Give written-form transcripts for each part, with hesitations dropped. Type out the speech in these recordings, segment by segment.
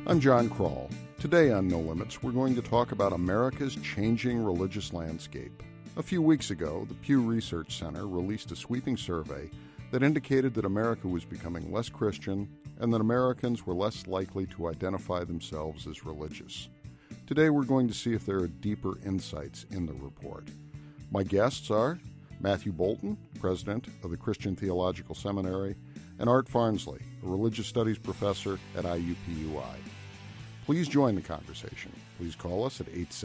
I'm John Kroll. Today on No Limits, we're going to talk about America's changing religious landscape. A few weeks ago, the Pew Research Center released a sweeping survey that indicated that America was becoming less Christian and that Americans were less likely to identify themselves as religious. Today, we're going to see if there are deeper insights in the report. My guests are Matthew Boulton, president of the Christian Theological Seminary, and Art Farnsley, a religious studies professor at IUPUI. Please join the conversation. Please call us at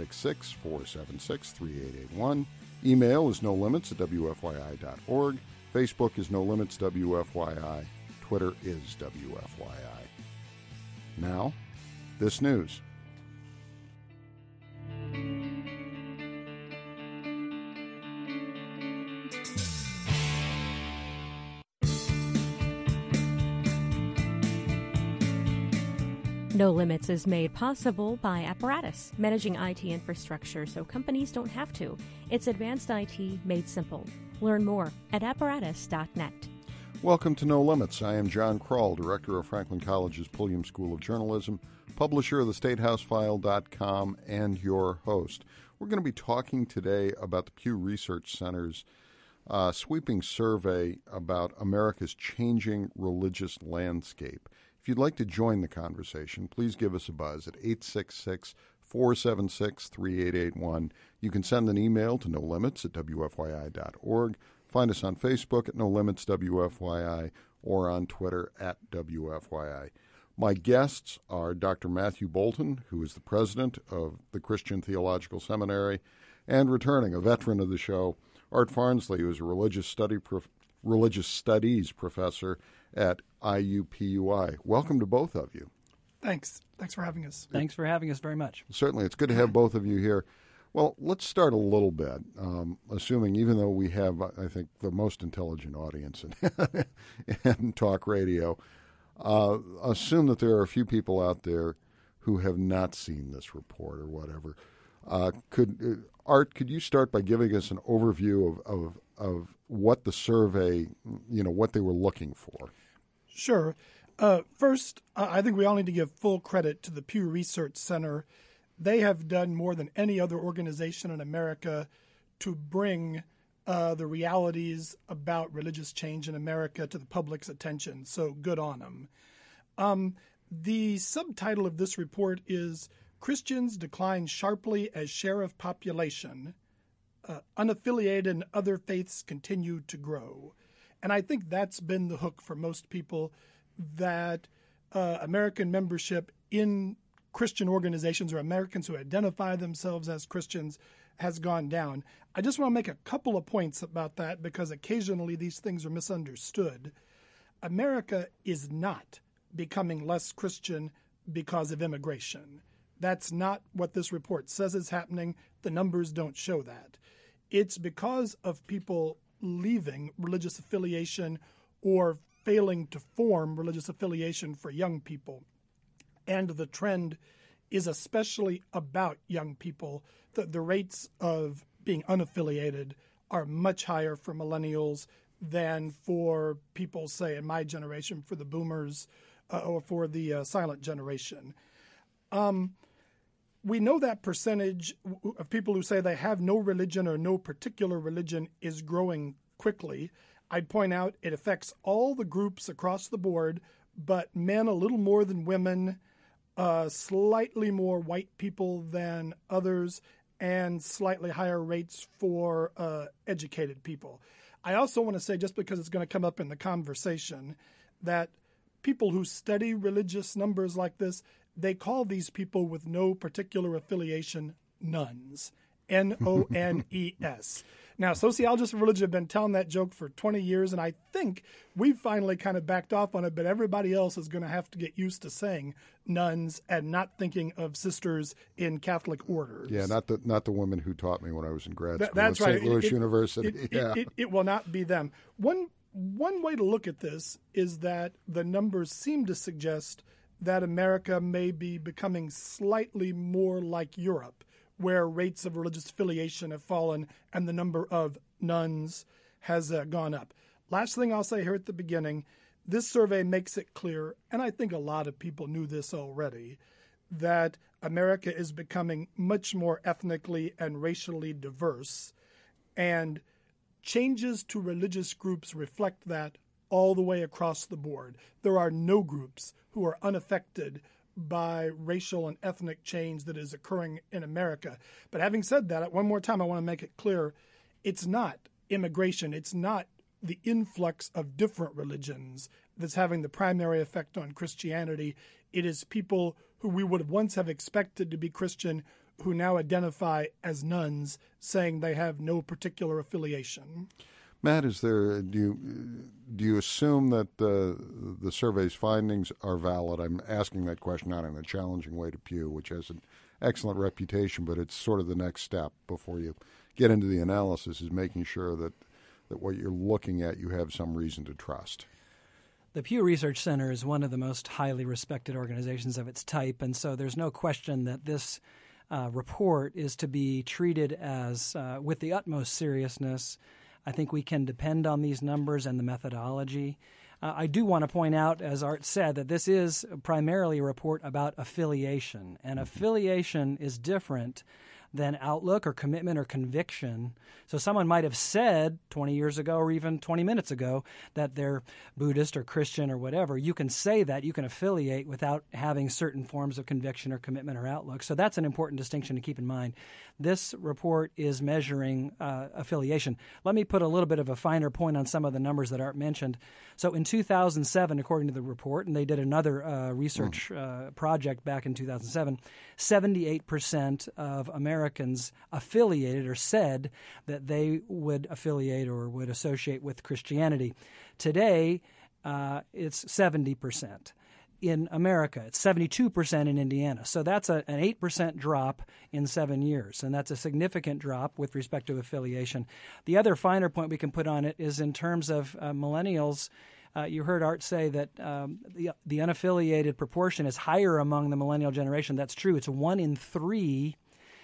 866-476-3881. Email is nolimits@wfyi.org. Facebook is nolimitswfyi. Twitter is WFYI. Now, this news. No Limits is made possible by Apparatus, managing IT infrastructure so companies don't have to. It's advanced IT made simple. Learn more at apparatus.net. Welcome to No Limits. I am John Kroll, director of Franklin College's Pulliam School of Journalism, publisher of thestatehousefile.com, and your host. We're going to be talking today about the Pew Research Center's sweeping survey about America's changing religious landscape. If you'd like to join the conversation, please give us a buzz at 866-476-3881. You can send an email to nolimits@wfyi.org. Find us on Facebook at nolimitswfyi or on Twitter at WFYI. My guests are Dr. Matthew Boulton, who is the president of the Christian Theological Seminary, and returning, a veteran of the show, Art Farnsley, who is a religious studies professor at IUPUI. Welcome to both of you. Thanks for having us. Thanks for having us very much. Certainly. It's good to have both of you here. Well, let's start a little bit, assuming even though we have, I think, the most intelligent audience in talk radio, assume that there are a few people out there who have not seen this report or whatever. Art, could you start by giving us an overview of what the survey, what they were looking for? Sure. First, I think we all need to give full credit to the Pew Research Center. They have done more than any other organization in America to bring the realities about religious change in America to the public's attention. So good on them. The subtitle of this report is Christians Decline Sharply as Share of Population. Unaffiliated and other faiths continue to grow. And I think that's been the hook for most people, that American membership in Christian organizations or Americans who identify themselves as Christians has gone down. I just want to make a couple of points about that because occasionally these things are misunderstood. America is not becoming less Christian because of immigration. That's not what this report says is happening. The numbers don't show that. It's because of people leaving religious affiliation or failing to form religious affiliation for young people. And the trend is especially about young people. The rates of being unaffiliated are much higher for millennials than for people, say, in my generation, for the boomers or for the silent generation. We know that percentage of people who say they have no religion or no particular religion is growing quickly. I'd point out it affects all the groups across the board, but men a little more than women, slightly more white people than others, and slightly higher rates for educated people. I also want to say, just because it's going to come up in the conversation, that people who study religious numbers like this, they call these people with no particular affiliation nuns, N-O-N-E-S. Now, sociologists of religion have been telling that joke for 20 years, and I think we've finally kind of backed off on it, but everybody else is going to have to get used to saying nuns and not thinking of sisters in Catholic orders. Yeah, not the women who taught me when I was in grad school That's at right. St. Louis University. It will not be them. One way to look at this is that the numbers seem to suggest that America may be becoming slightly more like Europe, where rates of religious affiliation have fallen and the number of nuns has gone up. Last thing I'll say here at the beginning, this survey makes it clear, and I think a lot of people knew this already, that America is becoming much more ethnically and racially diverse, and changes to religious groups reflect that all the way across the board. There are no groups who are unaffected by racial and ethnic change that is occurring in America. But having said that, one more time, I want to make it clear, it's not immigration, it's not the influx of different religions that's having the primary effect on Christianity. It is people who we would once have expected to be Christian who now identify as nuns, saying they have no particular affiliation. Matt, do you assume that the survey's findings are valid? I'm asking that question not in a challenging way to Pew, which has an excellent reputation, but it's sort of the next step before you get into the analysis, is making sure that what you're looking at you have some reason to trust. The Pew Research Center is one of the most highly respected organizations of its type, and so there's no question that this report is to be treated as with the utmost seriousness. I think we can depend on these numbers and the methodology. I do want to point out, as Art said, that this is primarily a report about affiliation, and affiliation is different than outlook or commitment or conviction. So someone might have said 20 years ago or even 20 minutes ago that they're Buddhist or Christian or whatever. You can say that, you can affiliate without having certain forms of conviction or commitment or outlook. So that's an important distinction to keep in mind. This report is measuring affiliation. Let me put a little bit of a finer point on some of the numbers that Art mentioned. So in 2007, according to the report, and they did another research project back in 2007, 78% of Americans affiliated or said that they would affiliate or would associate with Christianity. Today, it's 70%. In America, it's 72% in Indiana. So that's an 8% drop in 7 years, and that's a significant drop with respect to affiliation. The other finer point we can put on it is in terms of millennials. You heard Art say that the unaffiliated proportion is higher among the millennial generation. That's true. It's 1 in 3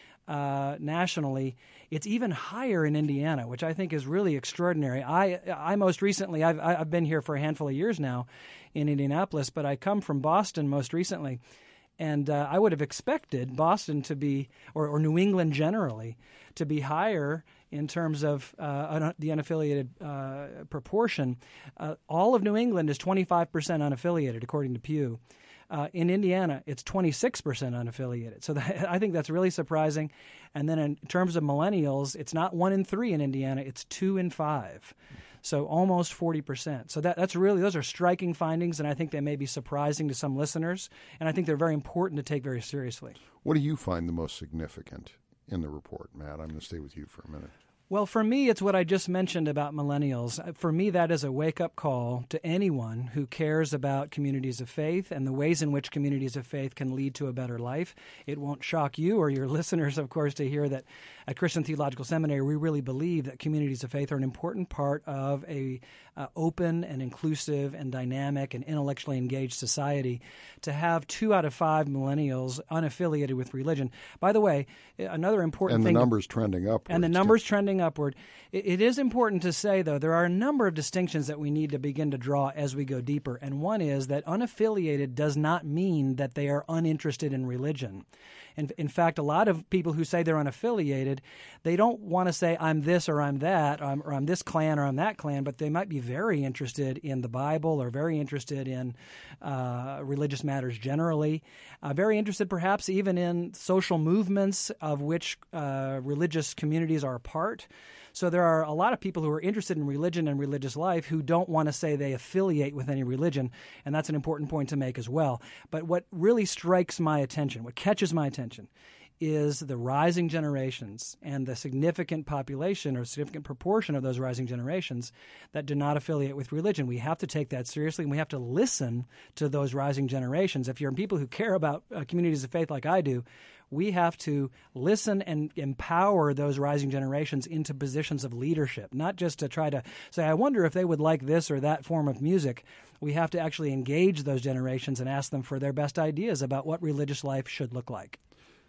nationally. It's even higher in Indiana, which I think is really extraordinary. I most recently, I've been here for a handful of years now in Indianapolis, but I come from Boston most recently, and I would have expected Boston to be, or New England generally, to be higher in terms of the unaffiliated proportion. All of New England is 25% unaffiliated, according to Pew. In Indiana, it's 26% unaffiliated. So I think that's really surprising. And then in terms of millennials, it's not 1 in 3 in Indiana, it's 2 in 5. So almost 40%. So that's really, those are striking findings, and I think they may be surprising to some listeners, and I think they're very important to take very seriously. What do you find the most significant in the report, Matt? I'm going to stay with you for a minute. Well, for me, it's what I just mentioned about millennials. For me, that is a wake-up call to anyone who cares about communities of faith and the ways in which communities of faith can lead to a better life. It won't shock you or your listeners, of course, to hear that at Christian Theological Seminary, we really believe that communities of faith are an important part of a open and inclusive and dynamic and intellectually engaged society. To have 2 out of 5 millennials unaffiliated with religion. By the way, another important thing... And the numbers trending upward. And the numbers trending upward. It is important to say, though, there are a number of distinctions that we need to begin to draw as we go deeper. And one is that unaffiliated does not mean that they are uninterested in religion. And in fact, a lot of people who say they're unaffiliated, they don't want to say, I'm this or I'm that, or I'm this clan or I'm that clan, but they might be very interested in the Bible or very interested in religious matters generally, very interested perhaps even in social movements of which religious communities are a part. So there are a lot of people who are interested in religion and religious life who don't want to say they affiliate with any religion, and that's an important point to make as well. But what really strikes my attention, what catches my attention, is the rising generations and the significant population or significant proportion of those rising generations that do not affiliate with religion. We have to take that seriously, and we have to listen to those rising generations. If you're people who care about communities of faith like I do, we have to listen and empower those rising generations into positions of leadership, not just to try to say, I wonder if they would like this or that form of music. We have to actually engage those generations and ask them for their best ideas about what religious life should look like.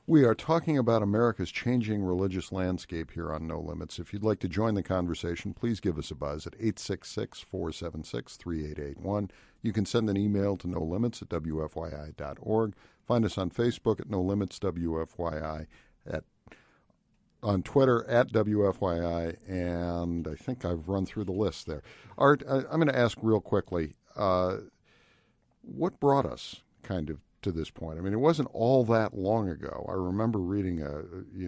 We are talking about America's changing religious landscape here on No Limits. If you'd like to join the conversation, please give us a buzz at 866-476-3881. You can send an email to nolimits@wfyi.org. Find us on Facebook at No Limits WFYI, on Twitter at WFYI, and I think I've run through the list there. Art, I'm going to ask real quickly, what brought us kind of to this point? I mean, it wasn't all that long ago. I remember reading a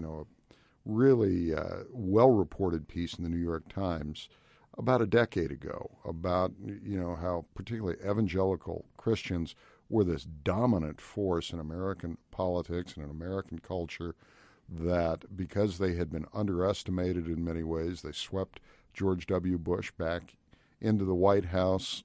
really well-reported piece in the New York Times about a decade ago about, how particularly evangelical Christians were this dominant force in American politics and in American culture, that because they had been underestimated in many ways, they swept George W. Bush back into the White House,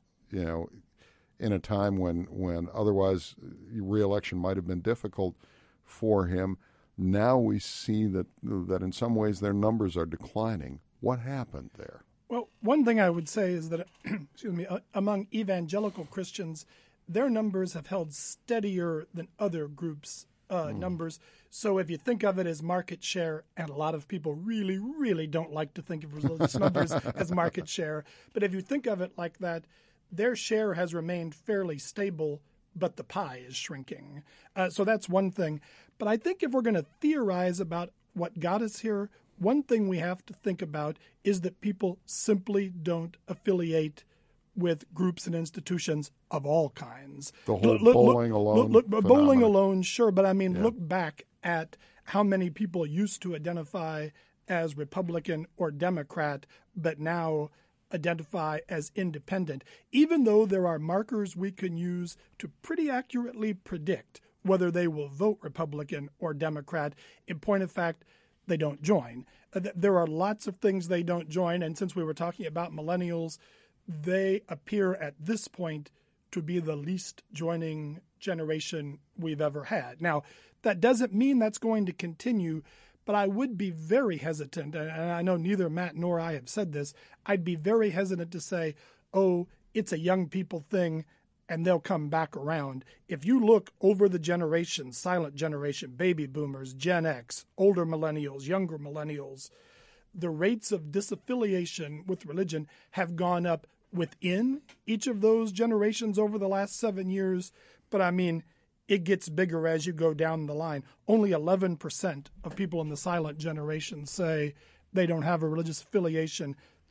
in a time when otherwise re-election might have been difficult for him. Now we see that in some ways their numbers are declining. What happened there? Well, one thing I would say is that, among evangelical Christians, their numbers have held steadier than other groups' numbers. So if you think of it as market share, and a lot of people really, really don't like to think of religious numbers as market share, but if you think of it like that, their share has remained fairly stable, but the pie is shrinking. So that's one thing. But I think if we're going to theorize about what got us here, one thing we have to think about is that people simply don't affiliate with groups and institutions of all kinds. The whole bowling alone. Bowling alone, sure. But I mean, look back at how many people used to identify as Republican or Democrat, but now identify as independent, even though there are markers we can use to pretty accurately predict whether they will vote Republican or Democrat. In point of fact, they don't join. There are lots of things they don't join, and since we were talking about millennials, they appear at this point to be the least joining generation we've ever had. Now, that doesn't mean that's going to continue, but I would be very hesitant, and I know neither Matt nor I have said this, I'd be very hesitant to say, oh, it's a young people thing, and they'll come back around. If you look over the generations, silent generation, baby boomers, Gen X, older millennials, younger millennials, the rates of disaffiliation with religion have gone up within each of those generations over the last 7 years. But I mean, it gets bigger as you go down the line. Only 11% of people in the silent generation say they don't have a religious affiliation,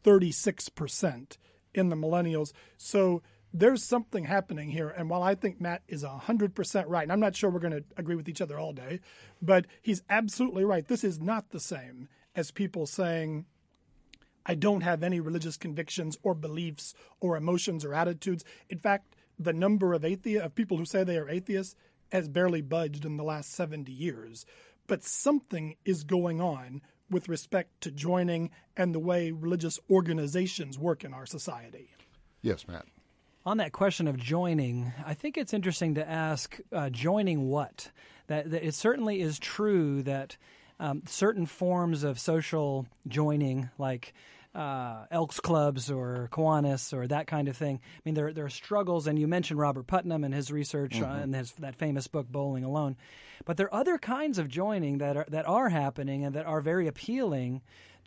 36% in the millennials. So there's something happening here. And while I think Matt is 100% right, and I'm not sure we're going to agree with each other all day, but he's absolutely right. This is not the same as people saying, I don't have any religious convictions or beliefs or emotions or attitudes. In fact, the number of people who say they are atheists has barely budged in the last 70 years. But something is going on with respect to joining and the way religious organizations work in our society. Yes, Matt. On that question of joining, I think it's interesting to ask, joining what? That it certainly is true that certain forms of social joining, like Elks Clubs or Kiwanis or that kind of thing. I mean, there are struggles, and you mentioned Robert Putnam and his research and that famous book, Bowling Alone. But there are other kinds of joining that are happening and that are very appealing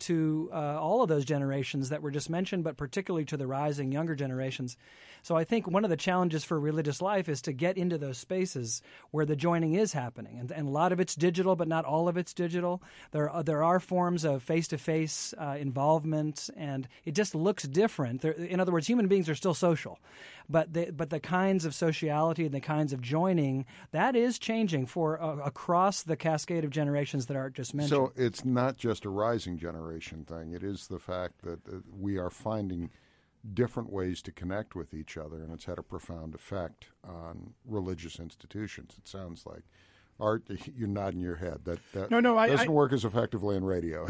to all of those generations that were just mentioned, but particularly to the rising younger generations. So I think one of the challenges for religious life is to get into those spaces where the joining is happening. And a lot of it's digital, but not all of it's digital. There are forms of face-to-face involvement, and it just looks different. In other words, human beings are still social. But the kinds of sociality and the kinds of joining, that is changing for across the cascade of generations that Art just mentioned. So it's not just a rising generation thing. It is the fact that we are finding different ways to connect with each other, and it's had a profound effect on religious institutions, it sounds like. Art, you're nodding your head. That doesn't work as effectively in radio.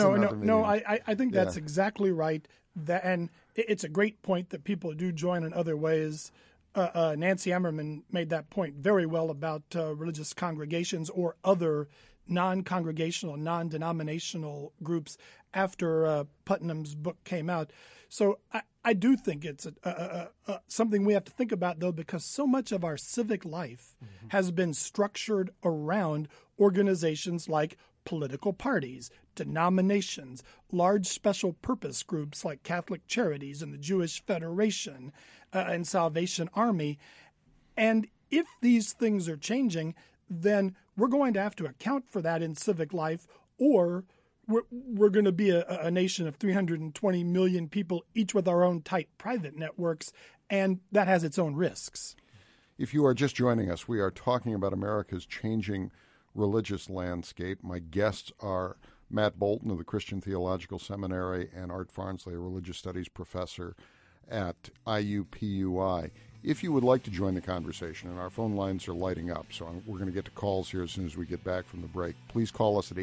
No. I think that's exactly right. And it's a great point that people do join in other ways. Nancy Emmerman made that point very well about religious congregations or other non-congregational, non-denominational groups after Putnam's book came out. So I do think it's something we have to think about, though, because so much of our civic life has been structured around organizations like political parties, denominations, large special purpose groups like Catholic Charities and the Jewish Federation and Salvation Army. And if these things are changing, then we're going to have to account for that in civic life, or we're going to be a nation of 320 million people, each with our own tight private networks, and that has its own risks. If you are just joining us, we are talking about America's changing religious landscape. My guests are Matt Bolton of the Christian Theological Seminary and Art Farnsley, a religious studies professor at IUPUI. If you would like to join the conversation, and our phone lines are lighting up, so we're going to get to calls here as soon as we get back from the break, please call us at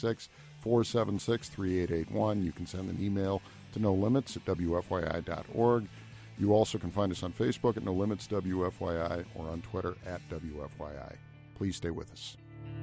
866-476-3881. You can send an email to nolimits@wfyi.org. You also can find us on Facebook at No Limits WFYI or on Twitter at WFYI. Please stay with us.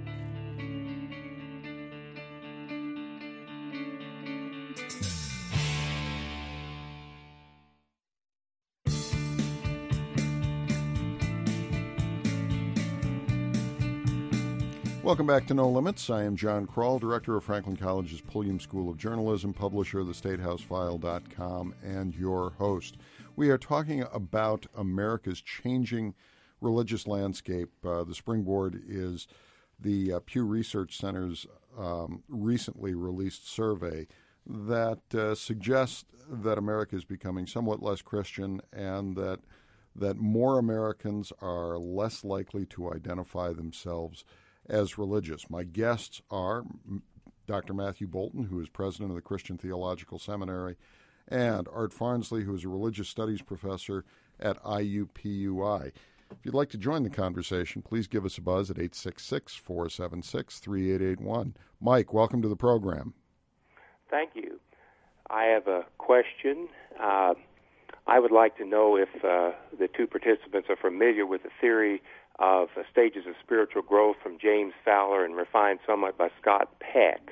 Welcome back to No Limits. I am John Kroll, director of Franklin College's Pulliam School of Journalism, publisher of thestatehouseFile.com, and your host. We are talking about America's changing religious landscape. The springboard is the Pew Research Center's recently released survey that suggests that America is becoming somewhat less Christian and that more Americans are less likely to identify themselves as religious. My guests are Dr. Matthew Bolton, who is president of the Christian Theological Seminary, and Art Farnsley, who is a religious studies professor at IUPUI. If you'd like to join the conversation, please give us a buzz at 866-476-3881. Mike, welcome to the program. Thank you. I have a question. I would like to know if the two participants are familiar with the theory of stages of spiritual growth from James Fowler and refined somewhat by Scott Peck.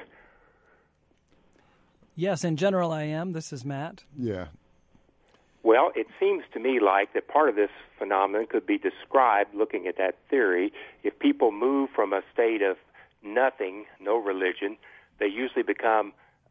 Yes, in general I am. This is Matt. Yeah. Well, it seems to me like that part of this phenomenon could be described, looking at that theory, if people move from a state of nothing, no religion, they usually become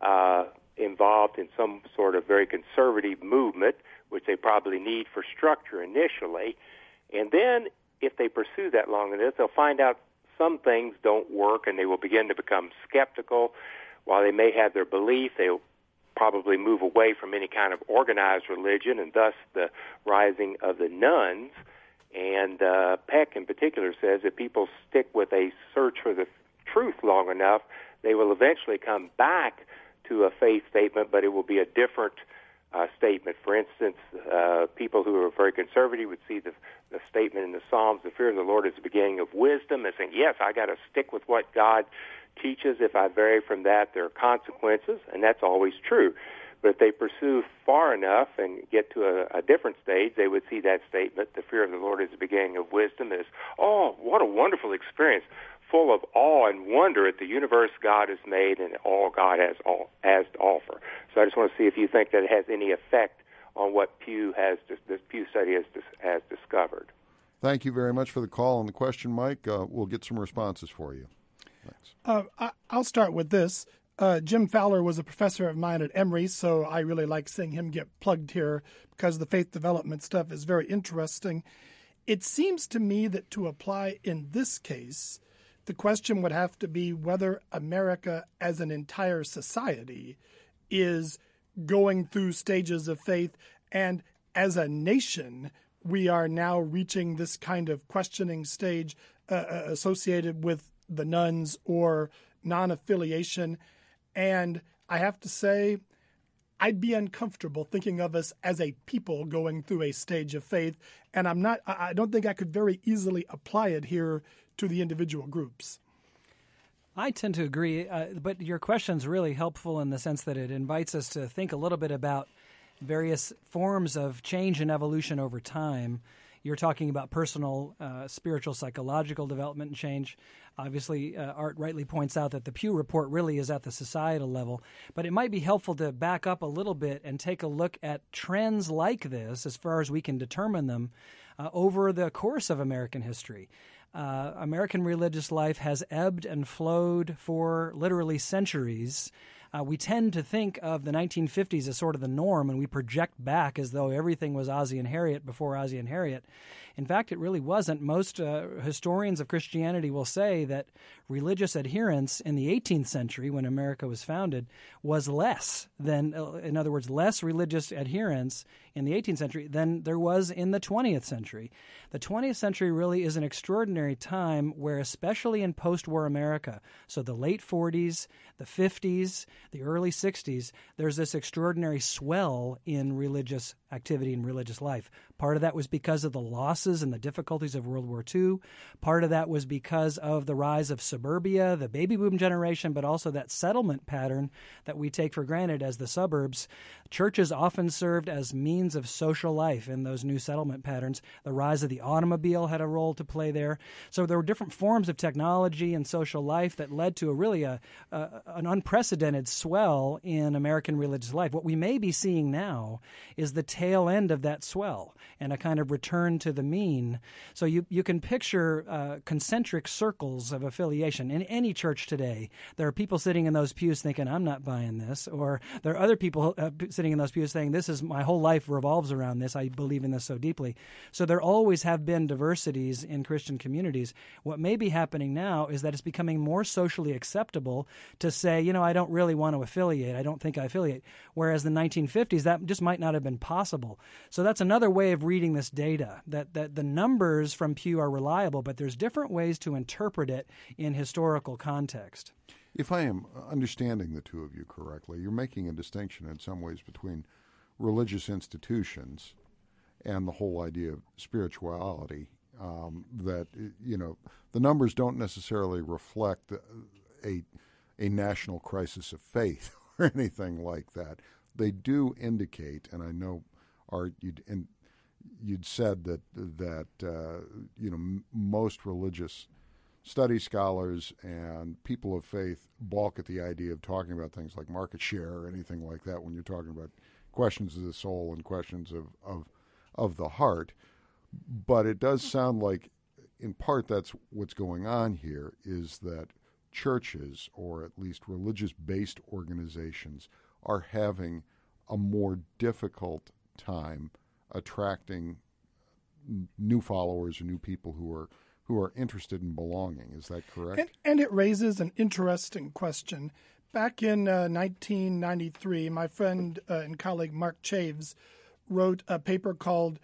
involved in some sort of very conservative movement, which they probably need for structure initially. And then if they pursue that long enough, they'll find out some things don't work, and they will begin to become skeptical. While they may have their belief, they'll probably move away from any kind of organized religion, and thus the rising of the nuns. And Peck in particular says that people stick with a search for the truth long enough, they will eventually come back to a faith statement, but it will be a different statement. For instance, people who are very conservative would see the statement in the Psalms, the fear of the Lord is the beginning of wisdom, and saying, yes, I got to stick with what God teaches. If I vary from that, there are consequences, and that's always true. But if they pursue far enough and get to a different stage, they would see that statement, the fear of the Lord is the beginning of wisdom, as, oh, what a wonderful experience, full of awe and wonder at the universe God has made and all God has to offer. So I just want to see if you think that it has any effect on what this Pew study has discovered. Thank you very much for the call and the question, Mike. We'll get some responses for you. Thanks. I'll start with this. Jim Fowler was a professor of mine at Emory, so I really like seeing him get plugged here because the faith development stuff is very interesting. It seems to me that to apply in this case, the question would have to be whether America as an entire society is going through stages of faith, and as a nation, we are now reaching this kind of questioning stage associated with the nuns or non-affiliation. And I have to say, I'd be uncomfortable thinking of us as a people going through a stage of faith, and I don't think I could very easily apply it here to the individual groups. I tend to agree, but your question's really helpful in the sense that it invites us to think a little bit about various forms of change and evolution over time. You're talking about personal, spiritual, psychological development and change. Obviously, Art rightly points out that the Pew Report really is at the societal level. But it might be helpful to back up a little bit and take a look at trends like this, as far as we can determine them, over the course of American history. American religious life has ebbed and flowed for literally centuries. We tend to think of the 1950s as sort of the norm, and we project back as though everything was Ozzie and Harriet before Ozzie and Harriet. In fact, it really wasn't. Most historians of Christianity will say that religious adherence in the 18th century, when America was founded, was less than, in other words, less religious adherence in the 18th century than there was in the 20th century. The 20th century really is an extraordinary time where, especially in post-war America, so the late 40s, the 50s, the early 60s, there's this extraordinary swell in religious activity and religious life. Part of that was because of the losses and the difficulties of World War II. Part of that was because of the rise of suburbia, the baby boom generation, but also that settlement pattern that we take for granted as the suburbs. Churches often served as means of social life in those new settlement patterns. The rise of the automobile had a role to play there. So there were different forms of technology and social life that led to an unprecedented swell in American religious life. What we may be seeing now is the tail end of that swell and a kind of return to the mean. So you can picture concentric circles of affiliation. In any church today, there are people sitting in those pews thinking, I'm not buying this. Or there are other people sitting in those pews saying, this is my whole life revolves around this. I believe in this so deeply. So there always have been diversities in Christian communities. What may be happening now is that it's becoming more socially acceptable to say, I don't really want to affiliate. I don't think I affiliate. Whereas in the 1950s, that just might not have been possible. So that's another way of reading this data, that the numbers from Pew are reliable, but there's different ways to interpret it in historical context. If I am understanding the two of you correctly, you're making a distinction in some ways between religious institutions and the whole idea of spirituality, that, the numbers don't necessarily reflect a national crisis of faith or anything like that. They do indicate, and I know, Art, you'd said that most religious study scholars and people of faith balk at the idea of talking about things like market share or anything like that when you're talking about questions of the soul and questions of the heart. But it does sound like, in part, that's what's going on here, is that churches, or at least religious-based organizations, are having a more difficult time attracting new followers or new people who are interested in belonging. Is that correct? And it raises an interesting question. Back in 1993, my friend and colleague Mark Chaves wrote a paper called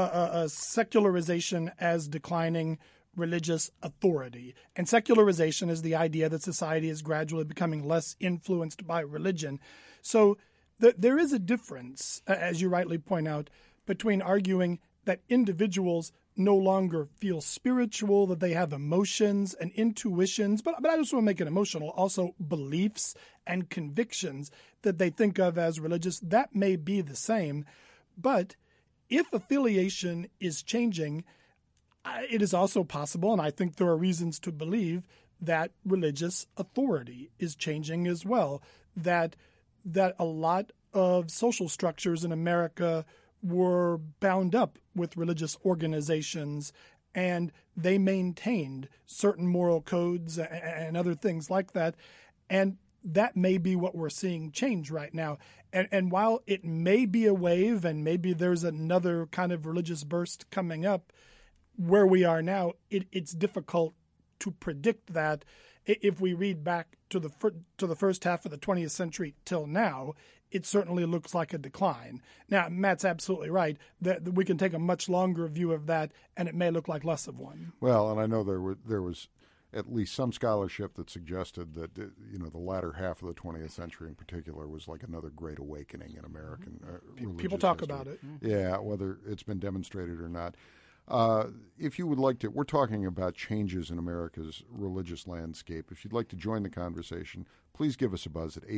Secularization as Declining Religious Authority. And secularization is the idea that society is gradually becoming less influenced by religion. So there is a difference, as you rightly point out, between arguing that individuals no longer feel spiritual, that they have emotions and intuitions, but I just want to make it emotional, also beliefs and convictions that they think of as religious. That may be the same, but if affiliation is changing, it is also possible, and I think there are reasons to believe, that religious authority is changing as well, that a lot of social structures in America were bound up with religious organizations, and they maintained certain moral codes and other things like that. And that may be what we're seeing change right now. And while it may be a wave and maybe there's another kind of religious burst coming up, where we are now, it's difficult to predict that. If we read back to the first half of the 20th century till now, it certainly looks like a decline. Now, Matt's absolutely right that we can take a much longer view of that, and it may look like less of one. Well, and I know there was at least some scholarship that suggested that the latter half of the 20th century in particular was like another great awakening in American religious people talk history. About it. Yeah, whether it's been demonstrated or not. If you would like to, we're talking about changes in America's religious landscape. If you'd like to join the conversation, please give us a buzz at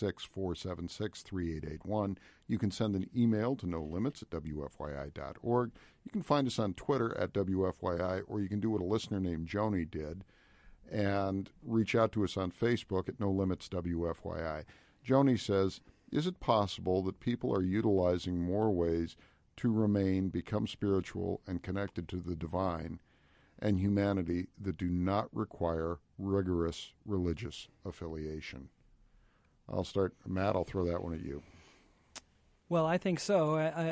866-476-3881. You can send an email to nolimits@wfyi.org. You can find us on Twitter @WFYI, or you can do what a listener named Joni did and reach out to us on Facebook at No Limits WFYI. Joni says, is it possible that people are utilizing more ways to become spiritual and connected to the divine, and humanity that do not require rigorous religious affiliation. I'll start, Matt, I'll throw that one at you. Well, I think so.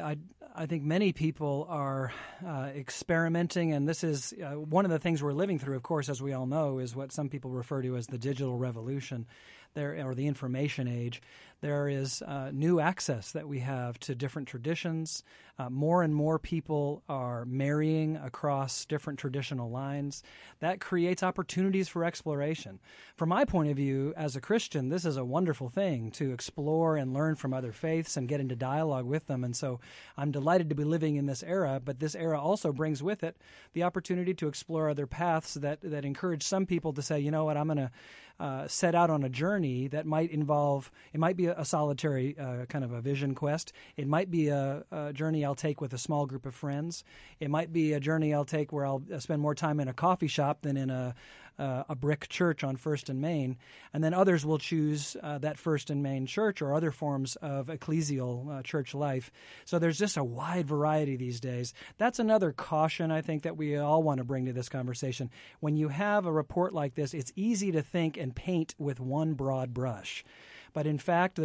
I think many people are experimenting, and this is one of the things we're living through, of course, as we all know, is what some people refer to as the digital revolution, or the information age. There is new access that we have to different traditions. More and more people are marrying across different traditional lines. That creates opportunities for exploration. From my point of view, as a Christian, this is a wonderful thing to explore and learn from other faiths and get into dialogue with them. And so I'm delighted to be living in this era, but this era also brings with it the opportunity to explore other paths that encourage some people to say, you know what, I'm going to set out on a journey that might involve, it might be a solitary kind of a vision quest. It might be a journey I'll take with a small group of friends. It might be a journey I'll take where I'll spend more time in a coffee shop than in a brick church on First and Main. And then others will choose that First and Main church or other forms of ecclesial church life. So there's just a wide variety these days. That's another caution, I think, that we all want to bring to this conversation. When you have a report like this, it's easy to think and paint with one broad brush. But in fact,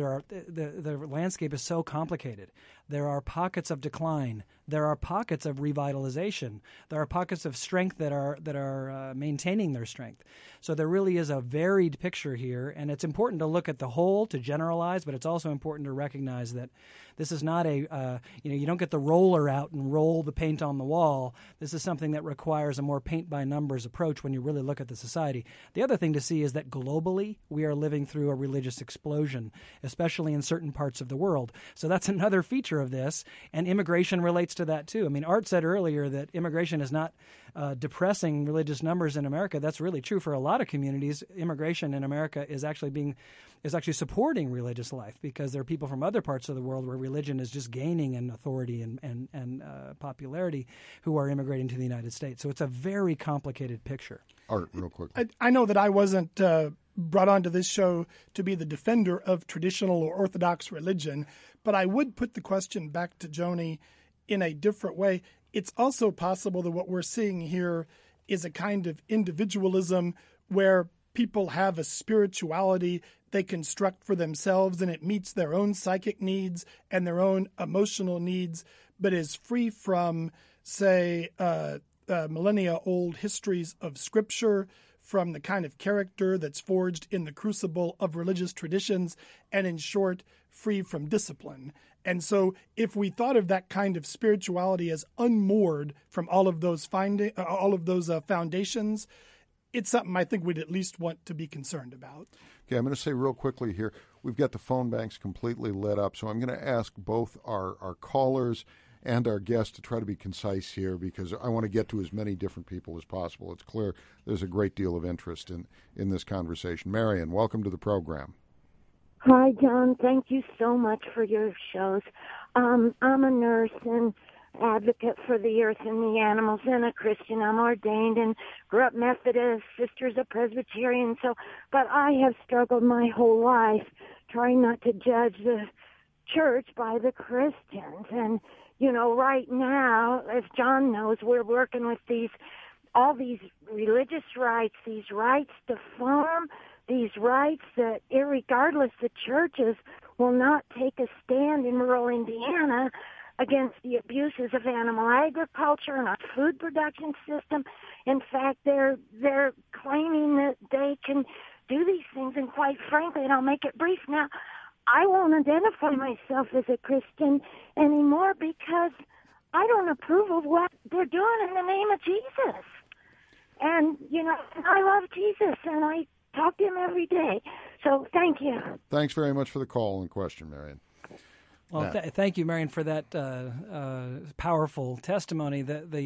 the landscape is so complicated. There are pockets of decline. There are pockets of revitalization. There are pockets of strength that are maintaining their strength. So there really is a varied picture here, and it's important to look at the whole, to generalize, but it's also important to recognize that this is not you don't get the roller out and roll the paint on the wall. This is something that requires a more paint-by-numbers approach when you really look at the society. The other thing to see is that globally, we are living through a religious explosion, especially in certain parts of the world. So that's another feature of this, and immigration relates to that too. I mean, Art said earlier that immigration is not depressing religious numbers in America. That's really true for a lot of communities. Immigration in America is actually supporting religious life, because there are people from other parts of the world where religion is just gaining in authority and popularity who are immigrating to the United States. So it's a very complicated picture. Art, real quick. I know that I wasn't brought onto this show to be the defender of traditional or Orthodox religion, but I would put the question back to Joni in a different way. It's also possible that what we're seeing here is a kind of individualism where people have a spirituality they construct for themselves, and it meets their own psychic needs and their own emotional needs, but is free from, say, millennia-old histories of Scripture, from the kind of character that's forged in the crucible of religious traditions, and in short, free from discipline. And so if we thought of that kind of spirituality as unmoored from all of those foundations, it's something I think we'd at least want to be concerned about. Okay, I'm going to say real quickly here, we've got the phone banks completely lit up, so I'm going to ask both our callers and our guests to try to be concise here, because I want to get to as many different people as possible. It's clear there's a great deal of interest in this conversation. Marion, welcome to the program. Hi, John. Thank you so much for your shows. I'm a nurse and advocate for the earth and the animals, and a Christian. I'm ordained and grew up Methodist, sisters are Presbyterian. But I have struggled my whole life trying not to judge the church by the Christians. And right now, as John knows, we're working with all these religious rights, these rights to farm, these rights that, irregardless, the churches will not take a stand in rural Indiana against the abuses of animal agriculture and our food production system. In fact, they're claiming that they can do these things, and quite frankly, and I'll make it brief now, I won't identify myself as a Christian anymore because I don't approve of what they're doing in the name of Jesus. And, I love Jesus, and I talk to him every day. So thank you. Thanks very much for the call and question, Marion. Well, thank you, Marion, for that powerful testimony.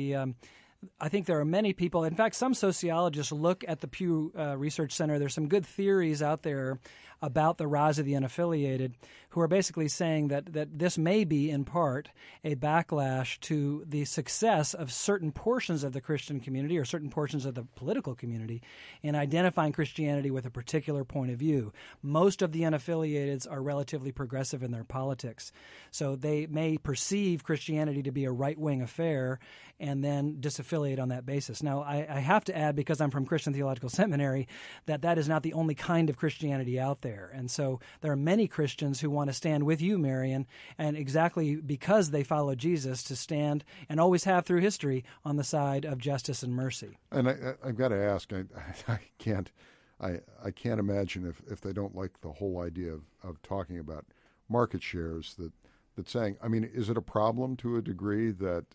I think there are many people. In fact, some sociologists look at the Pew Research Center. There's some good theories out there about the rise of the unaffiliated, who are basically saying that this may be, in part, a backlash to the success of certain portions of the Christian community or certain portions of the political community in identifying Christianity with a particular point of view. Most of the unaffiliateds are relatively progressive in their politics, so they may perceive Christianity to be a right-wing affair and then disaffiliate on that basis. Now, I have to add, because I'm from Christian Theological Seminary, that is not the only kind of Christianity out there. And so there are many Christians who want to stand with you, Marion, and exactly because they follow Jesus, to stand, and always have through history, on the side of justice and mercy. And I've got to ask, I can't imagine if they don't like the whole idea of talking about market shares that saying, I mean, is it a problem to a degree that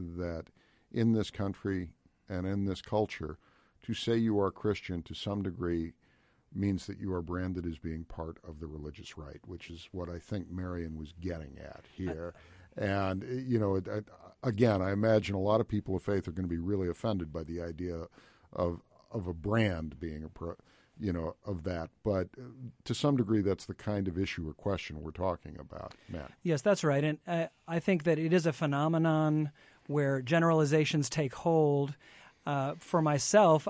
in this country and in this culture, to say you are Christian to some degree means that you are branded as being part of the religious right, which is what I think Marion was getting at here. And, again, I imagine a lot of people of faith are going to be really offended by the idea of a brand being of that. But to some degree, that's the kind of issue or question we're talking about, Matt. Yes, that's right. And I think that it is a phenomenon where generalizations take hold. For myself,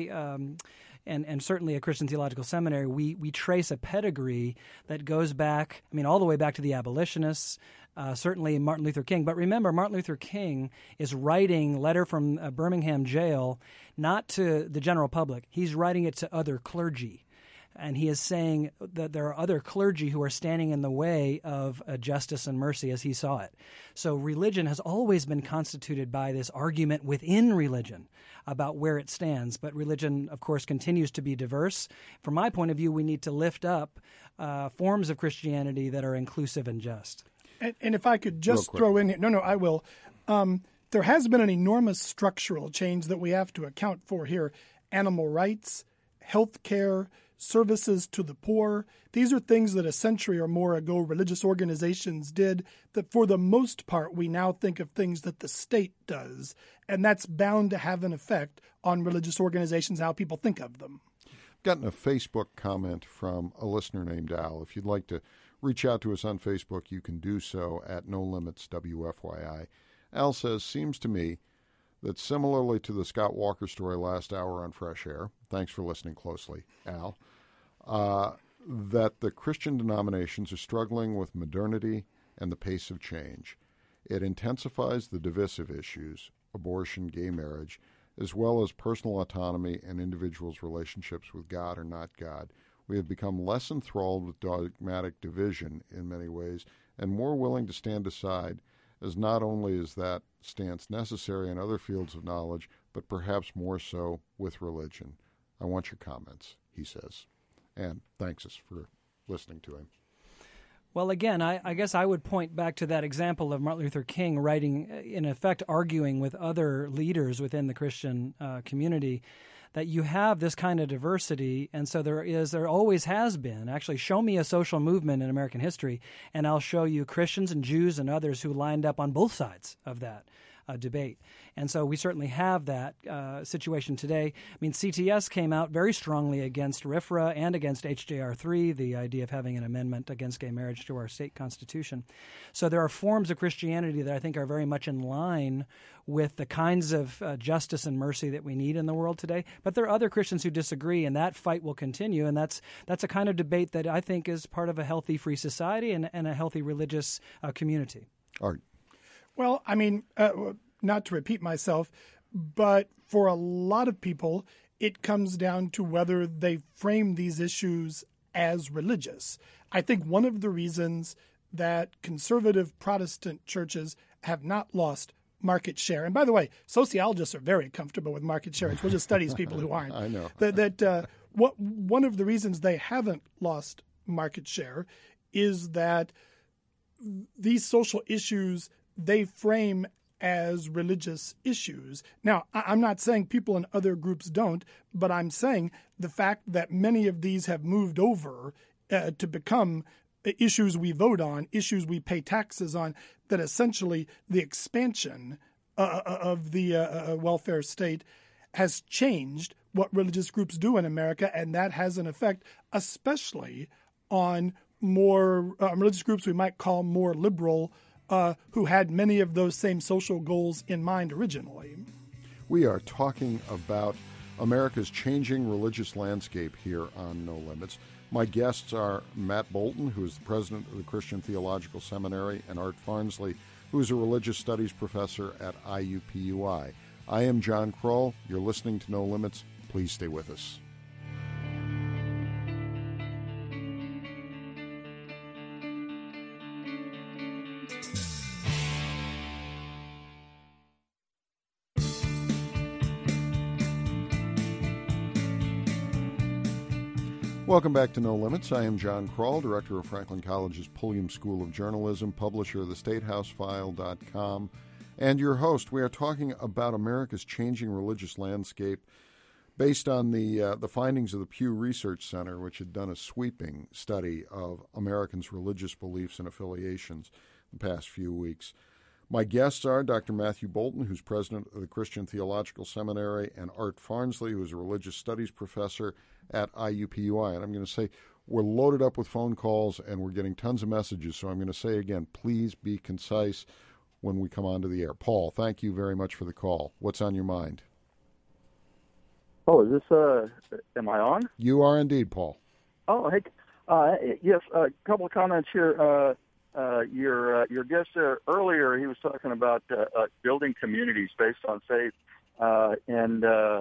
and certainly at Christian Theological Seminary, we trace a pedigree that goes back, all the way back to the abolitionists, certainly Martin Luther King. But remember, Martin Luther King is writing a letter from Birmingham jail, not to the general public. He's writing it to other clergy. And he is saying that there are other clergy who are standing in the way of justice and mercy as he saw it. So religion has always been constituted by this argument within religion about where it stands. But religion, of course, continues to be diverse. From my point of view, we need to lift up forms of Christianity that are inclusive and just. And if I could just throw in here, I will. There has been an enormous structural change that we have to account for here. Animal rights, health care, services to the poor. These are things that a century or more ago religious organizations did that for the most part we now think of things that the state does. And that's bound to have an effect on religious organizations, how people think of them. Gotten a Facebook comment from a listener named Al. If you'd like to reach out to us on Facebook, you can do so at No Limits WFYI. Al says, seems to me that similarly to the Scott Walker story last hour on Fresh Air, thanks for listening closely, Al, that the Christian denominations are struggling with modernity and the pace of change. It intensifies the divisive issues, abortion, gay marriage, as well as personal autonomy and individuals' relationships with God or not God. We have become less enthralled with dogmatic division in many ways and more willing to stand aside, as not only is that stance necessary in other fields of knowledge, but perhaps more so with religion. I want your comments, he says. And thanks us for listening to him. Well, again, I guess I would point back to that example of Martin Luther King writing, in effect, arguing with other leaders within the Christian community, that you have this kind of diversity, and so there always has been. Actually, show me a social movement in American history, and I'll show you Christians and Jews and others who lined up on both sides of that debate. And so we certainly have that situation today. CTS came out very strongly against RFRA and against HJR 3, the idea of having an amendment against gay marriage to our state constitution. So there are forms of Christianity that I think are very much in line with the kinds of justice and mercy that we need in the world today. But there are other Christians who disagree, and that fight will continue. And that's a kind of debate that I think is part of a healthy free society and a healthy religious community. Art. Well, not to repeat myself, but for a lot of people, it comes down to whether they frame these issues as religious. I think one of the reasons that conservative Protestant churches have not lost market share, and by the way, sociologists are very comfortable with market share. It's religious studies people who aren't. I know. One of the reasons they haven't lost market share is that these social issues they frame as religious issues. Now, I'm not saying people in other groups don't, but I'm saying the fact that many of these have moved over to become issues we vote on, issues we pay taxes on, that essentially the expansion of the welfare state has changed what religious groups do in America, and that has an effect especially on more religious groups we might call more liberal, who had many of those same social goals in mind originally. We are talking about America's changing religious landscape here on No Limits. My guests are Matt Bolton, who is the president of the Christian Theological Seminary, and Art Farnsley, who is a religious studies professor at IUPUI. I am John Kroll. You're listening to No Limits. Please stay with us. Welcome back to No Limits. I am John Kroll, director of Franklin College's Pulliam School of Journalism, publisher of thestatehousefile.com, and your host. We are talking about America's changing religious landscape based on the findings of the Pew Research Center, which had done a sweeping study of Americans' religious beliefs and affiliations the past few weeks. My guests are Dr. Matthew Bolton, who's president of the Christian Theological Seminary, and Art Farnsley, who is a religious studies professor at IUPUI. And I'm going to say we're loaded up with phone calls and we're getting tons of messages. So I'm going to say again, please be concise when we come onto the air. Paul, thank you very much for the call. What's on your mind? Oh, is this, am I on? You are indeed, Paul. Oh, hey, yes, a couple of comments here. Your guest earlier, he was talking about building communities based on faith and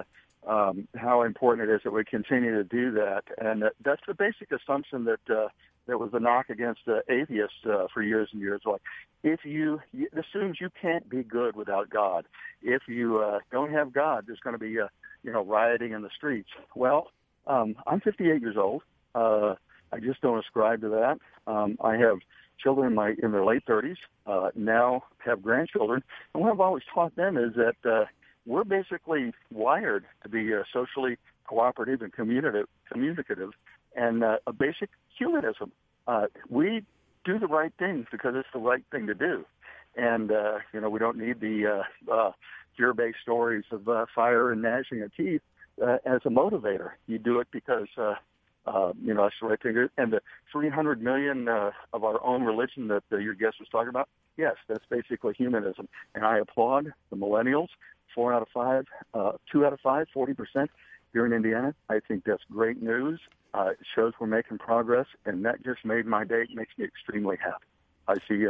how important it is that we continue to do that. And that's the basic assumption that that was the knock against atheists for years and years. Like, it assumes you can't be good without God. If you don't have God, there's going to be rioting in the streets. Well, I'm 58 years old. I just don't ascribe to that. I have children in their late 30s, now have grandchildren. And what I've always taught them is that we're basically wired to be socially cooperative and communicative, and a basic humanism. We do the right thing because it's the right thing to do. And, we don't need the fear-based stories of fire and gnashing of teeth as a motivator. You do it because that's the right thing to do. And the 300 million of our own religion that your guest was talking about, yes, that's basically humanism. And I applaud the millennials, 4 out of 5, 2 out of 5, 40% here in Indiana. I think that's great news. It shows we're making progress, and that just made my day. It makes me extremely happy. I see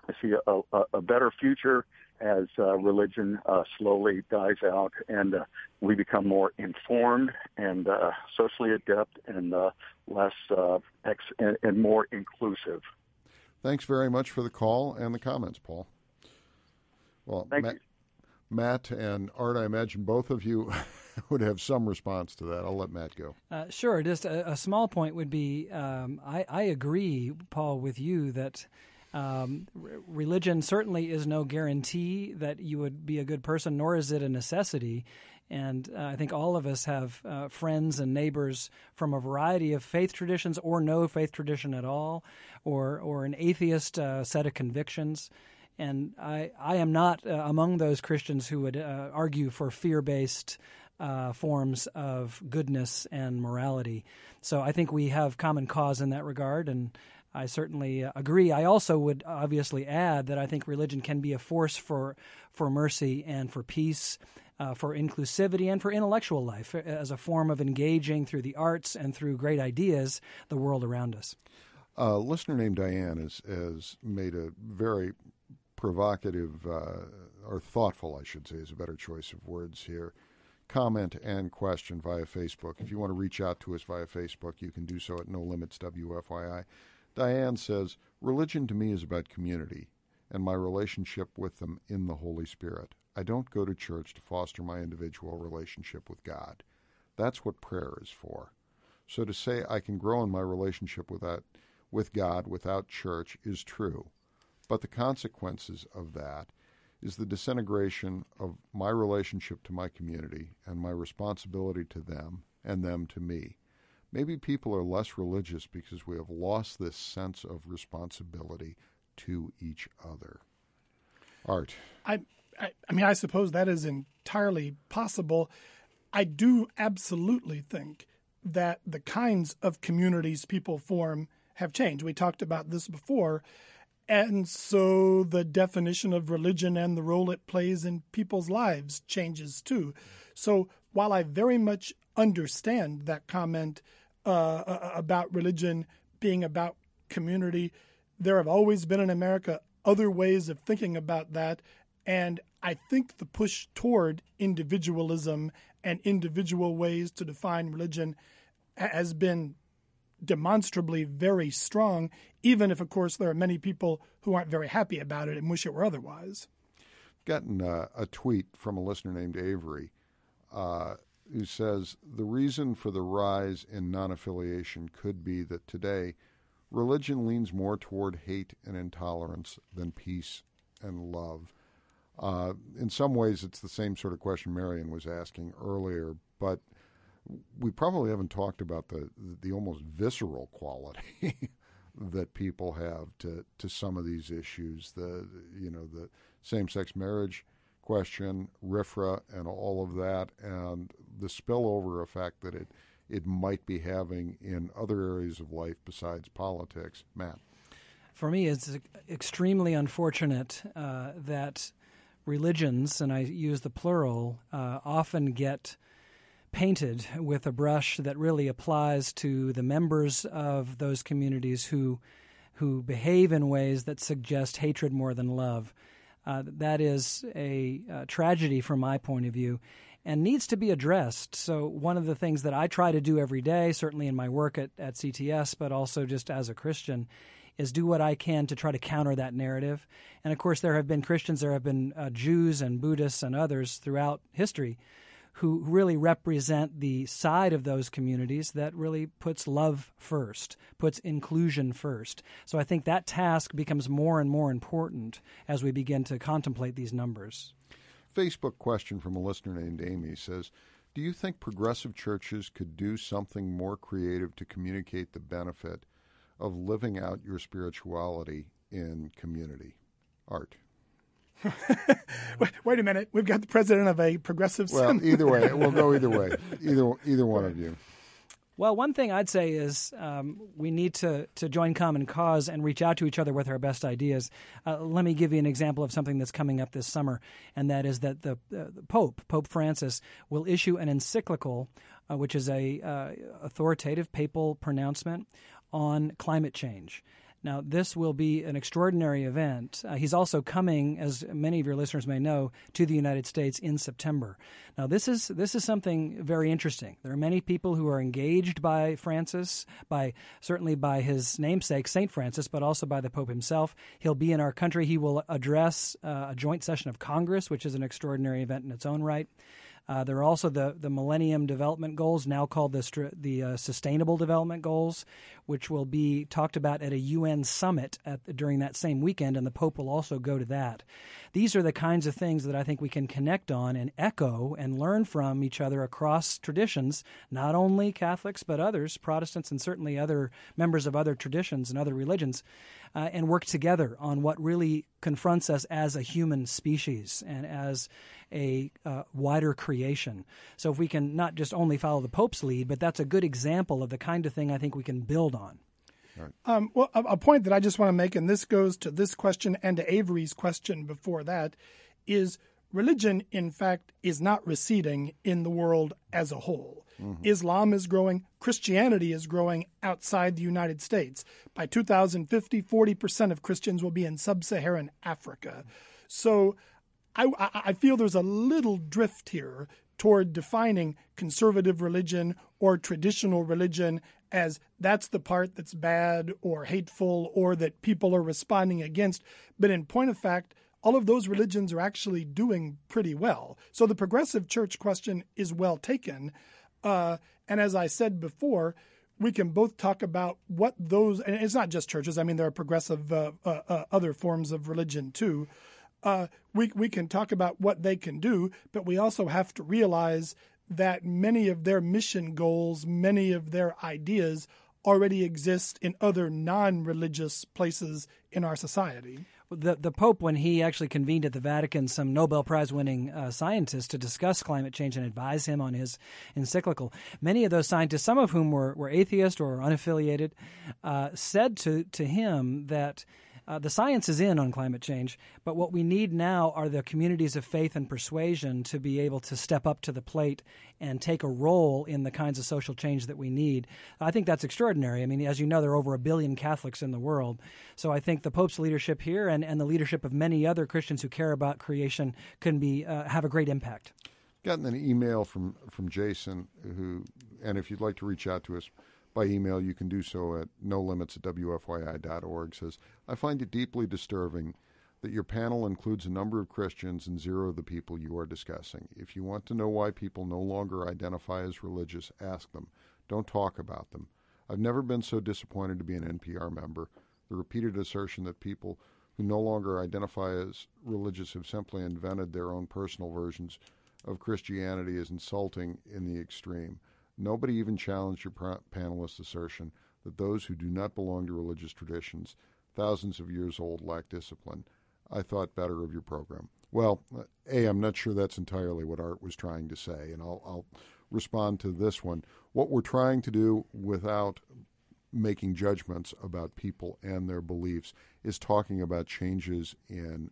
a better future as religion slowly dies out and we become more informed and socially adept and less and more inclusive. Thanks very much for the call and the comments, Paul. Well, Thank you. Matt and Art, I imagine both of you would have some response to that. I'll let Matt go. Sure. Just a small point would be I agree, Paul, with you that religion certainly is no guarantee that you would be a good person, nor is it a necessity. And I think all of us have friends and neighbors from a variety of faith traditions or no faith tradition at all, or an atheist set of convictions. And I am not among those Christians who would argue for fear-based forms of goodness and morality. So I think we have common cause in that regard, and I certainly agree. I also would obviously add that I think religion can be a force for mercy and for peace, for inclusivity and for intellectual life as a form of engaging through the arts and through great ideas the world around us. A listener named Diane has made a very provocative, or thoughtful, I should say, is a better choice of words here, comment and question via Facebook. If you want to reach out to us via Facebook, you can do so at No Limits WFYI. Diane says, religion to me is about community and my relationship with them in the Holy Spirit. I don't go to church to foster my individual relationship with God. That's what prayer is for. So to say I can grow in my relationship with God without church is true. But the consequences of that is the disintegration of my relationship to my community and my responsibility to them and them to me. Maybe people are less religious because we have lost this sense of responsibility to each other. Art. I mean, I suppose that is entirely possible. I do absolutely think that the kinds of communities people form have changed. We talked about this before. And so the definition of religion and the role it plays in people's lives changes too. So while I very much understand that comment about religion being about community, there have always been in America other ways of thinking about that. And I think the push toward individualism and individual ways to define religion has been demonstrably very strong, even if, of course, there are many people who aren't very happy about it and wish it were otherwise. Gotten a tweet from a listener named Avery who says, the reason for the rise in non-affiliation could be that today religion leans more toward hate and intolerance than peace and love. In some ways, it's the same sort of question Marion was asking earlier, but we probably haven't talked about the almost visceral quality that people have to some of these issues. The same-sex marriage question, RFRA, and all of that, and the spillover effect that it might be having in other areas of life besides politics. Matt? For me, it's extremely unfortunate that religions, and I use the plural, often get painted with a brush that really applies to the members of those communities who behave in ways that suggest hatred more than love. That is a tragedy from my point of view and needs to be addressed. So one of the things that I try to do every day, certainly in my work at CTS, but also just as a Christian, is do what I can to try to counter that narrative. And of course, there have been Christians, there have been Jews and Buddhists and others throughout history who really represent the side of those communities that really puts love first, puts inclusion first. So I think that task becomes more and more important as we begin to contemplate these numbers. Facebook question from a listener named Amy says, do you think progressive churches could do something more creative to communicate the benefit of living out your spirituality in community? Art. Wait a minute. We've got the president of a progressive... Well, either way. We'll go either way. Either one of you. Well, one thing I'd say is we need to join common cause and reach out to each other with our best ideas. Let me give you an example of something that's coming up this summer, and that is that the Pope Francis, will issue an encyclical, which is a authoritative papal pronouncement on climate change. Now, this will be an extraordinary event. He's also coming, as many of your listeners may know, to the United States in September. Now, this is something very interesting. There are many people who are engaged by Francis, certainly by his namesake, St. Francis, but also by the Pope himself. He'll be in our country. He will address a joint session of Congress, which is an extraordinary event in its own right. There are also the Millennium Development Goals, now called the Sustainable Development Goals, which will be talked about at a UN summit during that same weekend, and the Pope will also go to that. These are the kinds of things that I think we can connect on and echo and learn from each other across traditions, not only Catholics but others, Protestants and certainly other members of other traditions and other religions, and work together on what really confronts us as a human species and as a wider creation. So if we can not just only follow the Pope's lead, but that's a good example of the kind of thing I think we can build on. Right. Well, a point that I just want to make, and this goes to this question and to Avery's question before that, is religion, in fact, is not receding in the world as a whole. Mm-hmm. Islam is growing. Christianity is growing outside the United States. By 2050, 40% of Christians will be in sub-Saharan Africa. So I feel there's a little drift here toward defining conservative religion or traditional religion as that's the part that's bad or hateful or that people are responding against. But in point of fact, all of those religions are actually doing pretty well. So the progressive church question is well taken. And as I said before, we can both talk about what those, and it's not just churches. I mean, there are progressive other forms of religion too. We can talk about what they can do, but we also have to realize that many of their mission goals, many of their ideas already exist in other non-religious places in our society. the Pope, when he actually convened at the Vatican some Nobel Prize-winning scientists to discuss climate change and advise him on his encyclical, many of those scientists, some of whom were atheist or unaffiliated, said to him that the science is in on climate change, but what we need now are the communities of faith and persuasion to be able to step up to the plate and take a role in the kinds of social change that we need. I think that's extraordinary. I mean, as you know, there are over 1 billion Catholics in the world. So I think the Pope's leadership here and the leadership of many other Christians who care about creation can be have a great impact. Gotten an email from Jason, and if you'd like to reach out to us by email, you can do so at nolimits@wfyi.org. Says, I find it deeply disturbing that your panel includes a number of Christians and zero of the people you are discussing. If you want to know why people no longer identify as religious, ask them. Don't talk about them. I've never been so disappointed to be an NPR member. The repeated assertion that people who no longer identify as religious have simply invented their own personal versions of Christianity is insulting in the extreme. Nobody even challenged your panelist's assertion that those who do not belong to religious traditions, thousands of years old, lack discipline. I thought better of your program. Well, I'm not sure that's entirely what Art was trying to say, and I'll respond to this one. What we're trying to do without making judgments about people and their beliefs is talking about changes in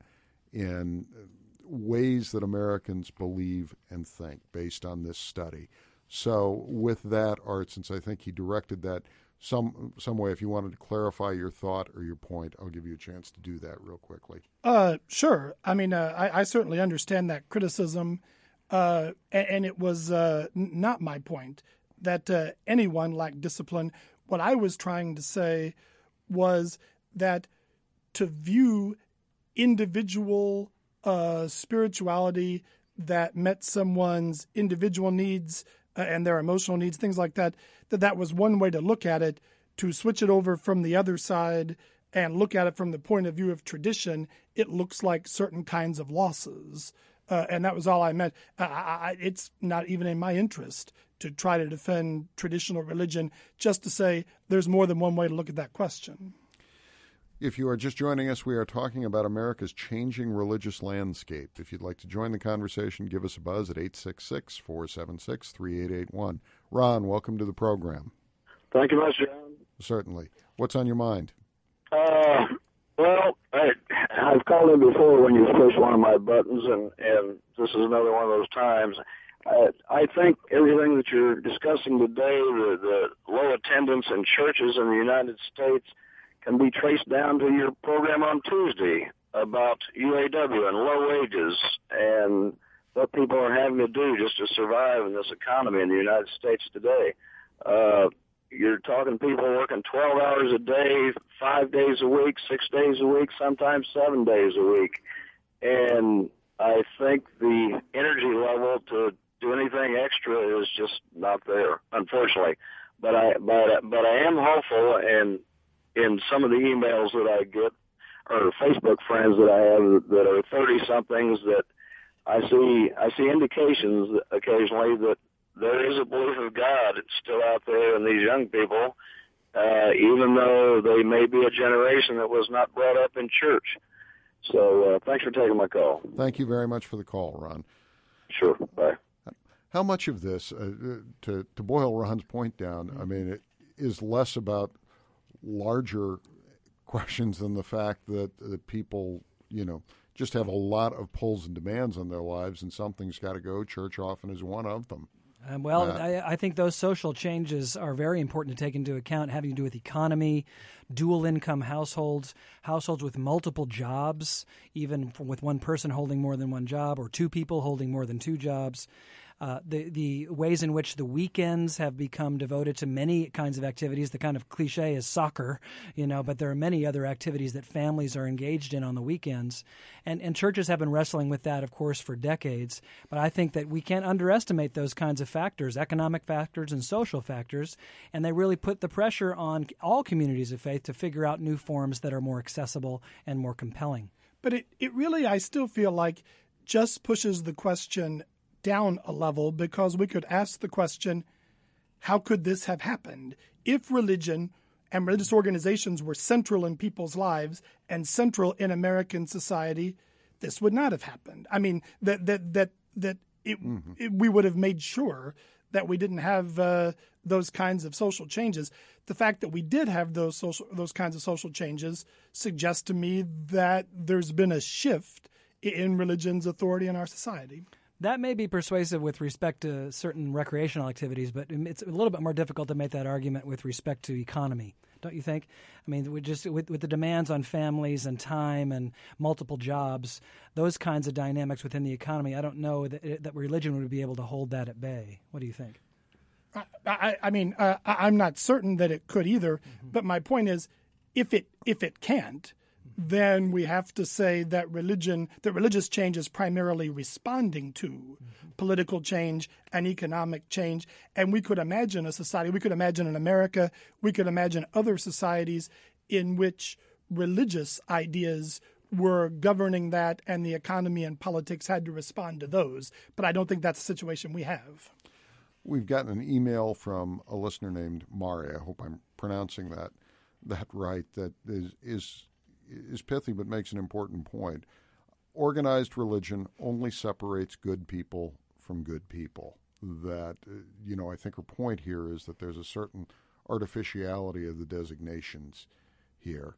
ways that Americans believe and think based on this study. So with that, Art, since I think he directed that some way, if you wanted to clarify your thought or your point, I'll give you a chance to do that real quickly. Sure. I mean, I certainly understand that criticism, and it was not my point that anyone lacked discipline. What I was trying to say was that to view individual spirituality that met someone's individual needs and their emotional needs, things like that, that was one way to look at it. To switch it over from the other side and look at it from the point of view of tradition, it looks like certain kinds of losses. And that was all I meant. It's not even in my interest to try to defend traditional religion, just to say there's more than one way to look at that question. If you are just joining us, we are talking about America's changing religious landscape. If you'd like to join the conversation, give us a buzz at 866-476-3881. Ron, welcome to the program. Thank you much, John. Certainly. What's on your mind? Well, I've called in before when you pushed one of my buttons, and this is another one of those times. I think everything that you're discussing today, the low attendance in churches in the United States, can be traced down to your program on Tuesday about UAW and low wages and what people are having to do just to survive in this economy in the United States today. You're talking people working 12 hours a day, 5 days a week, 6 days a week, sometimes 7 days a week. And I think the energy level to do anything extra is just not there, unfortunately. But I am hopeful, and in some of the emails that I get, or Facebook friends that I have that are 30-somethings, that I see indications occasionally that there is a belief of God still out there in these young people, even though they may be a generation that was not brought up in church. So thanks for taking my call. Thank you very much for the call, Ron. Sure. Bye. How much of this, to boil Ron's point down, I mean, it is less about larger questions than the fact that people, just have a lot of pulls and demands on their lives, and something's got to go. Church often is one of them. I think those social changes are very important to take into account, having to do with economy, dual-income households, households with multiple jobs, even with one person holding more than one job or two people holding more than two jobs. The ways in which the weekends have become devoted to many kinds of activities. The kind of cliche is soccer, but there are many other activities that families are engaged in on the weekends. And churches have been wrestling with that, of course, for decades. But I think that we can't underestimate those kinds of factors, economic factors and social factors, and they really put the pressure on all communities of faith to figure out new forms that are more accessible and more compelling. But it really, I still feel like, just pushes the question down a level, because we could ask the question, how could this have happened? If religion and religious organizations were central in people's lives and central in American society, this would not have happened. I mean, we would have made sure that we didn't have those kinds of social changes. The fact that we did have those kinds of social changes suggests to me that there's been a shift in religion's authority in our society. That may be persuasive with respect to certain recreational activities, but it's a little bit more difficult to make that argument with respect to economy, don't you think? I mean, with the demands on families and time and multiple jobs, those kinds of dynamics within the economy, I don't know that religion would be able to hold that at bay. What do you think? I'm not certain that it could either, but my point is, if it can't, then we have to say that religious change is primarily responding to political change and economic change. And we could imagine a society, we could imagine in America, we could imagine other societies in which religious ideas were governing that and the economy and politics had to respond to those. But I don't think that's the situation we have. We've gotten an email from a listener named Mari. I hope I'm pronouncing that right. That is pithy but makes an important point. Organized religion only separates good people from good people. That, I think her point here is that there's a certain artificiality of the designations here.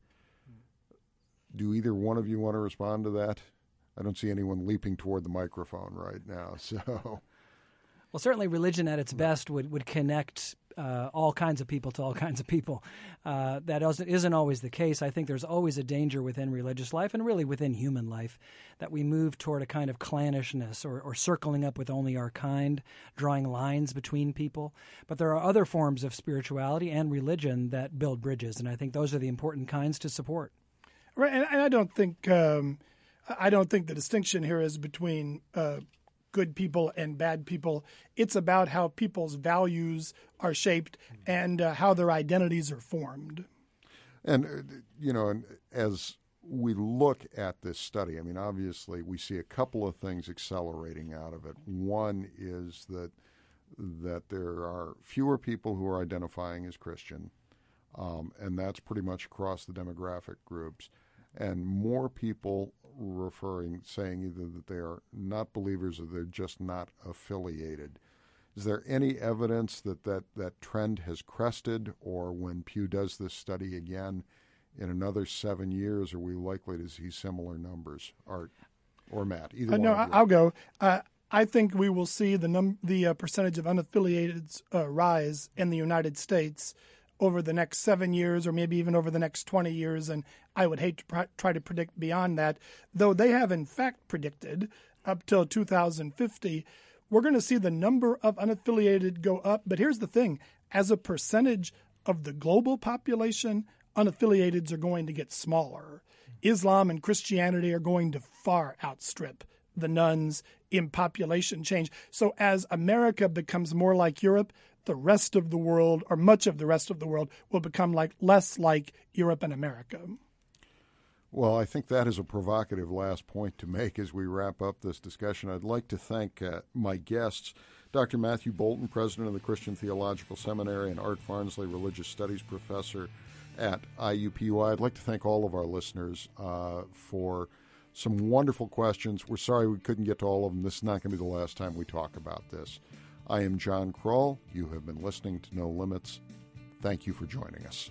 Do either one of you want to respond to that? I don't see anyone leaping toward the microphone right now, so... Well, certainly religion at its best would connect all kinds of people to all kinds of people. That isn't always the case. I think there's always a danger within religious life and really within human life that we move toward a kind of clannishness or circling up with only our kind, drawing lines between people. But there are other forms of spirituality and religion that build bridges, and I think those are the important kinds to support. Right, and I don't think the distinction here is between good people and bad people. It's about how people's values are shaped and how their identities are formed. And, and as we look at this study, I mean, obviously we see a couple of things accelerating out of it. One is that there are fewer people who are identifying as Christian, and that's pretty much across the demographic groups, and more people saying either that they are not believers or they're just not affiliated. Is there any evidence that trend has crested, or when Pew does this study again in another 7 years, are we likely to see similar numbers? Art or Matt? Either one. No, I'll go. I think we will see the percentage of unaffiliated rise in the United States over the next 7 years, or maybe even over the next 20 years, and I would hate to try to predict beyond that, though they have in fact predicted up till 2050, we're going to see the number of unaffiliated go up. But here's the thing, as a percentage of the global population, unaffiliateds are going to get smaller. Islam and Christianity are going to far outstrip the nones in population change. So as America becomes more like Europe, the rest of the world, or much of the rest of the world, will become less like Europe and America. Well, I think that is a provocative last point to make as we wrap up this discussion. I'd like to thank my guests, Dr. Matthew Bolton, president of the Christian Theological Seminary, and Art Farnsley, religious studies professor at IUPUI. I'd like to thank all of our listeners for some wonderful questions. We're sorry we couldn't get to all of them. This is not going to be the last time we talk about this. I am John Kroll. You have been listening to No Limits. Thank you for joining us.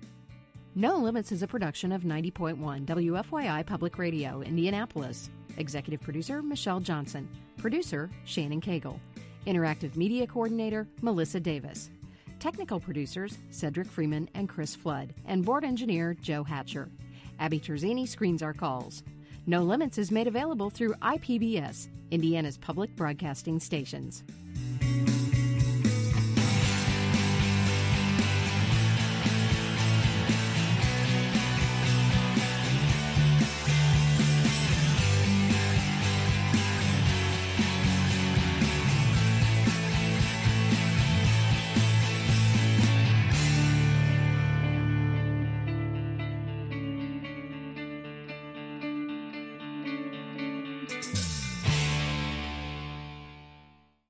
No Limits is a production of 90.1 WFYI Public Radio, Indianapolis. Executive producer, Michelle Johnson. Producer, Shannon Cagle. Interactive media coordinator, Melissa Davis. Technical producers, Cedric Freeman and Chris Flood. And board engineer, Joe Hatcher. Abby Terzini screens our calls. No Limits is made available through IPBS, Indiana's public broadcasting stations.